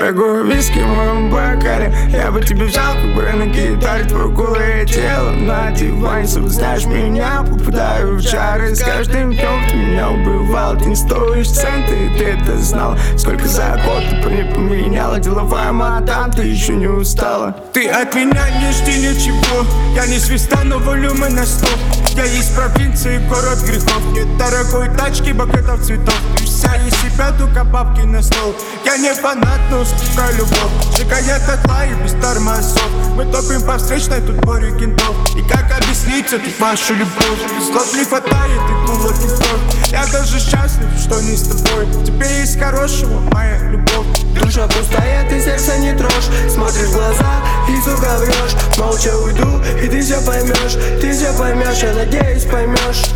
Дорогой виски в моем бокале, я бы тебе взял, как бы на гитаре. Твое голое тело на диване, соблазняешь меня, попадаю в чары. С каждым днем ты меня убивал, ты не стоишь центы, ты это знал. Сколько за год ты по мне поменяла, деловая мадам, ты еще не устала. Ты от меня не жди ничего, я не звезда, но волюмен на 100. Я из провинции, город грехов. Нет дорогой тачки, букетов цветов. Ты вся из себя, только бабки на стол. Я не фанат, но сколько любовь сжигает дотла и без тормозов. Мы топим по встречной, тут море кентов. И как объяснить эту вашу любовь? Слов не хватает и кулак и кровь. Я даже счастлив, что не с тобой. Тебе есть хорошего, моя любовь. Душа пустая, ты сердце не трожь. Смотришь в глаза и сука врешь. Молча уйду, и ты все поймешь. Ты все поймешь, я надеюсь поймешь.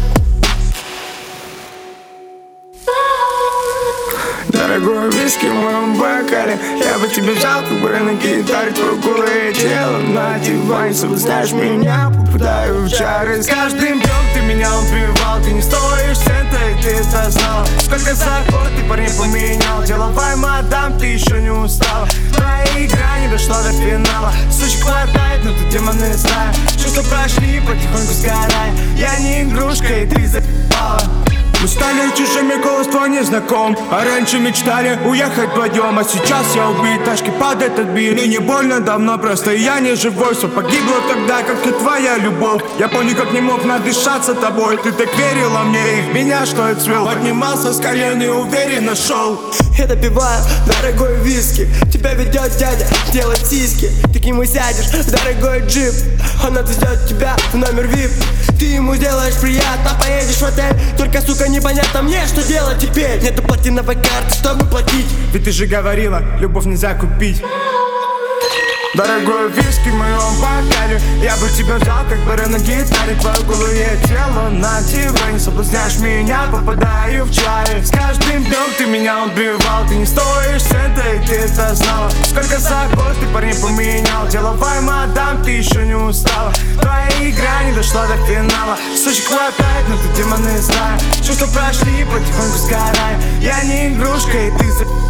Дорогой виски в моем бокале, я бы тебе взял, как бы на гитаре. Твое голое тело на диване, соблазняешь меня, попадаю в чары. С каждым днем ты меня убивал, ты не стоишь цента, и ты это знал. Сколько за год ты парней поменял, деловая мадам, ты еще не устала. Твоя игра не дошла до финала, сучек хватает, но ты демоны знаю. Чувства прошли, потихоньку сгорая, я не игрушка, и ты за***ала. Мы стали чужими, голос твой не знаком. А раньше мечтали уехать вдвоем. А сейчас я убит, тачки под этот бит. Мне не больно давно, просто я не живой. Все погибло тогда, как и твоя любовь. Я понял, как не мог надышаться тобой. Ты так верила мне, и меня что я цвел. Поднимался с колен и уверенно шел. Я допиваю дорогой виски. Тебя ведет дядя делать сиськи. Ты к нему сядешь в дорогой джип. Он отвезет тебя в номер VIP. Ты ему сделаешь приятно, поедешь в отель. Только, сука, непонятно мне, что делать теперь. Нету платиновой карты, чтобы платить. Ведь ты же говорила, любовь нельзя купить. Дорогой виски в моем бокале, я бы тебя взял, как бы на гитаре. Твое голое тело на диване, соблазняешь меня, попадаю в чары. С каждым днем ты меня убивал, ты не стоишь цента, и ты это знала. Сколько за год ты парней поменял, деловая мадам, ты еще не устала. Твоя игра не дошла до финала, сучек хватает, но ты демоны знаешь. Чувства прошли, потихоньку сгорая, я не игрушка, и ты за***.